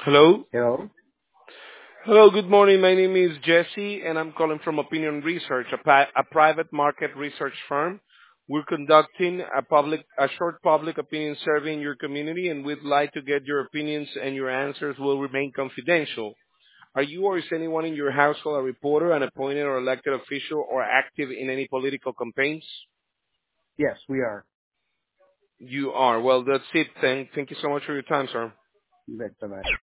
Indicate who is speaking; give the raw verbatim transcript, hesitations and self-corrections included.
Speaker 1: Hello.
Speaker 2: Hello?
Speaker 1: Hello, good morning. My name is Jesse, and I'm calling from Opinion Research, a, pri- a private market research firm. We're conducting a public, a short public opinion survey in your community, and we'd like to get your opinions, and your answers will remain confidential. Are you or is anyone in your household a reporter, an appointed or elected official, or active in any political campaigns?
Speaker 2: Yes, we are.
Speaker 1: You are. Well, that's it. Thank, thank you so much for your time, sir.
Speaker 2: You bet. Bye-bye.